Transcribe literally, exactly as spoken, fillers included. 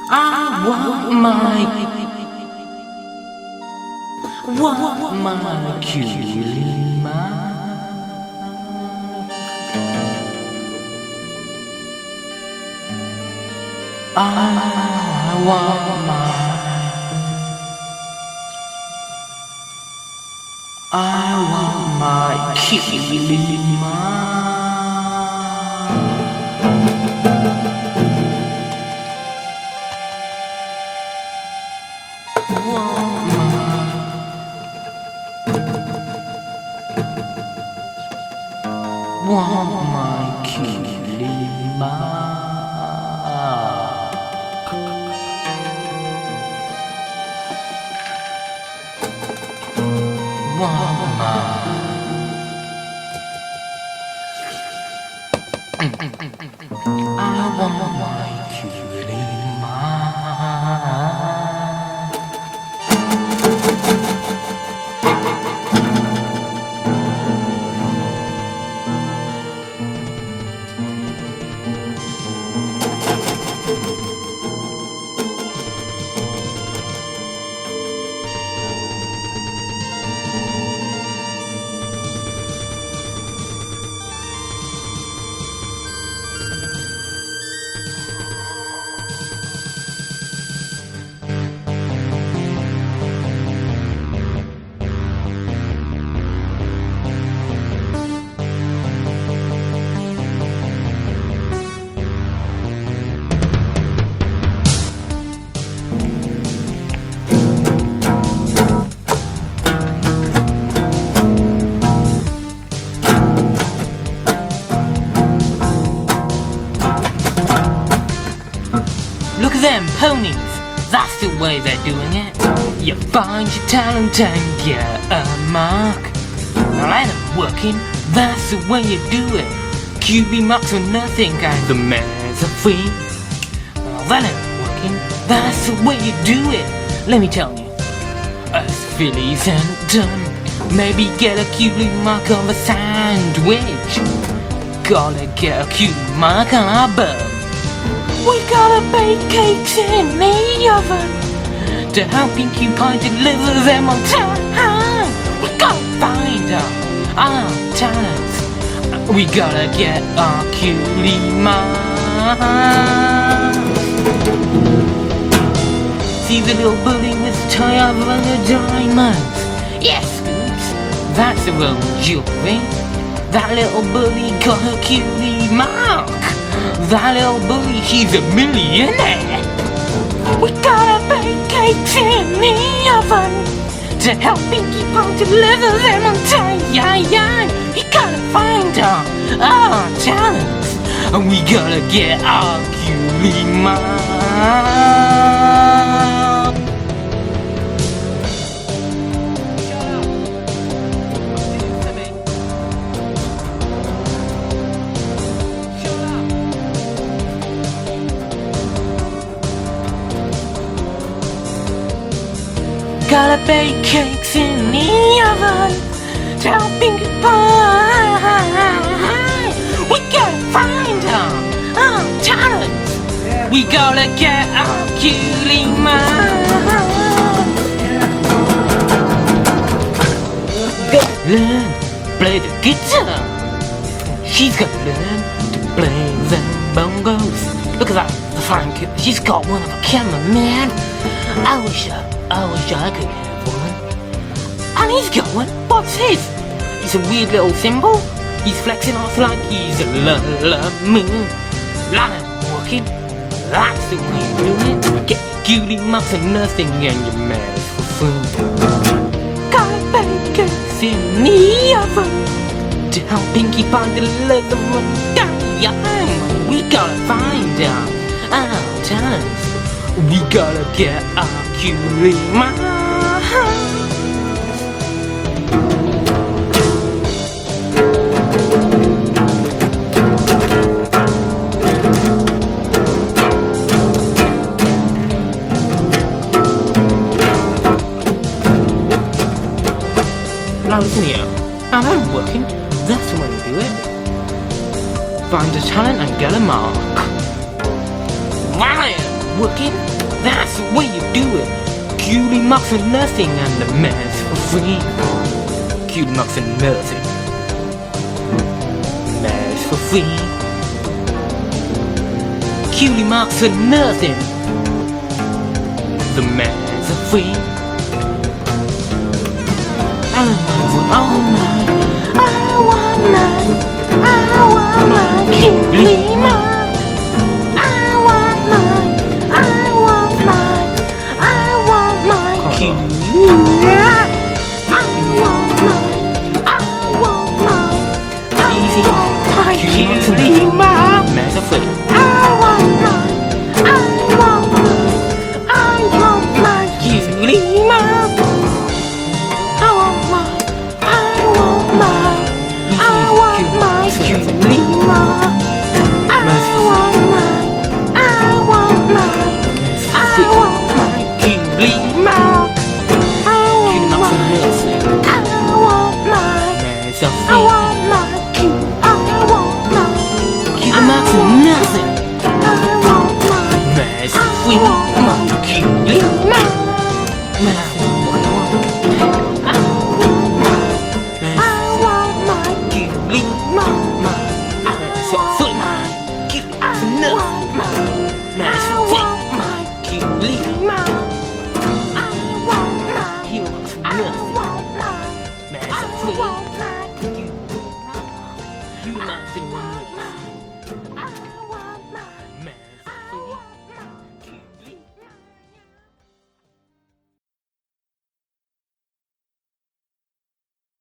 I want my, want my cutie mark. I want my, I want my cutie mark. Want my cutie mark. Want my, I want my cutie mark. Look at them ponies, that's the way they're doing it. You find your talent and get a mark. Now let them working, that's the way you do it. Q B marks are nothing and the mares are free. Now let them working, that's the way you do it. Let me tell you, us fillies and done. Maybe get a Q B mark on the sandwich. Gotta get a Q B mark on our bum. We gotta bake cakes in the oven to help Pinkie Pie deliver them on time. We gotta find out our talents. We gotta get our cutie mark. See the little bully with the tie of the diamonds. Yes, Scoots, that's the real jewelry. That little bully got her cutie mark. That little bully, she's a millionaire. We gotta bake cakes in the oven to help Pinkie Pie deliver them on time. Yeah, yeah. We gotta find our, our talents, and we gotta get our cutie mark. Gotta bake cakes in the oven to help Pinkie Pie. We gotta find our, our talents. We gotta get our cutie mark. Gotta learn to play the guitar. She's gotta learn to play the bongos. Look at that, the flying kid. She's got one of a camera, man. I wish I I wish I could have one. And he's got one. What's his? It's a weird little symbol. He's flexing off like he's a la-la moon. Lot of working. That's the way you do it. Get your cutie marks and nothing and your mares for food. Gotta bake cakes in the oven to help Pinkie Pie deliver them down. We gotta find out our talents. We gotta get our cutie mark. Now listen here, I'm working, that's the way to do it. Find a talent and get a mark. While I am working, That's the way you do it. Cutie marks for nothing and the man's for free. Cutie marks for nothing. Man's for free. Cutie marks for nothing. The man's for free. I want all mine. I want mine. I want my cutie mark. I want mine. I want mine. I want my cutie mark. I want mine. I want mine. I want my cutie mark. Man's for free. I want mine. I want mine. I want my cutie mark. I want mine. I want mine. I want my cutie mark. I want mine. I want mine. I want my cutie mark. I want mine. I want mine. I want my cutie. I want mine. Cutie mark for nothing.